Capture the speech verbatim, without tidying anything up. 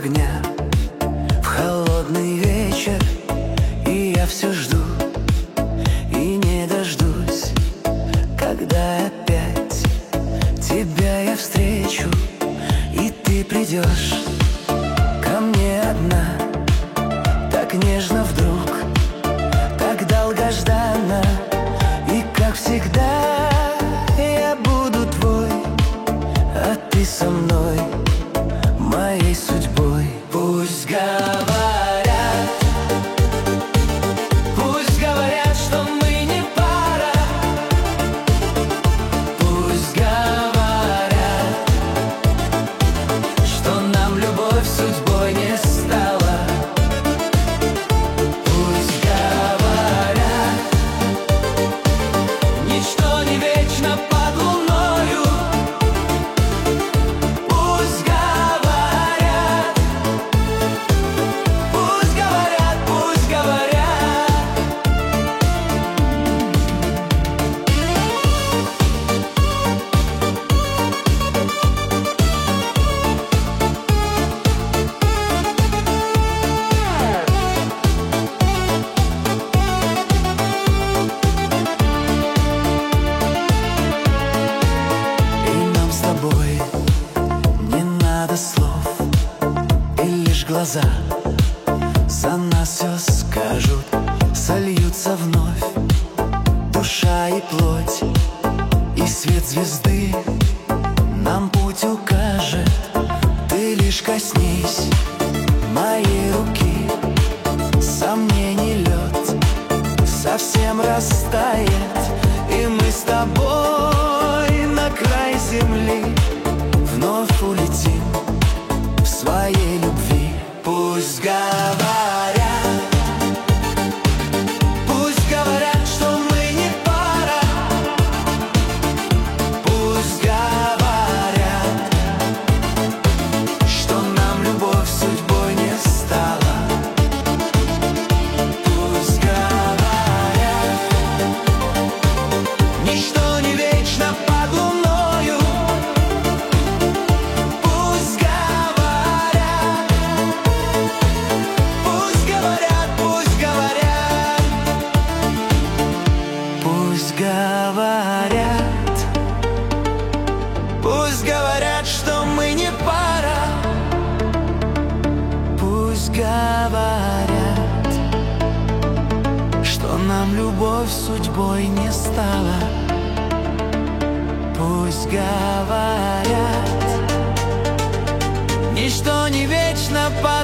огня в холодный вечер, и я все жду и не дождусь, когда опять тебя я встречу, и ты придешь ко мне одна, так нежно вдруг, так долгожданно. И как всегда я буду твой, а ты со мной, моей судьбой. Пусть говорят, пусть говорят, что мы не пара. Пусть говорят, что нам любовь судьбой не стала. Пусть говорят, ничто не вечно под луною. Пусть говорят, пусть говорят, пусть говорят. И нам с тобой не надо слов, и лишь глаза за нас все скажут, сольются вновь душа и плоть, и свет звезды нам путь укажет. Ты лишь коснись моей руки, сомнений лед совсем растает, и мы с тобой на край земли вновь улетим в своей любви. Пусть говорят, пусть говорят, что мы не пара. Пусть говорят, что нам любовь судьбой не стала. Пусть говорят, ничто не вечно под луною. Пусть говорят, пусть говорят, пусть говорят. Пусть говорят, пусть говорят, что мы не пара. Пусть говорят, что нам любовь судьбой не стала. Пусть говорят, ничто не вечно под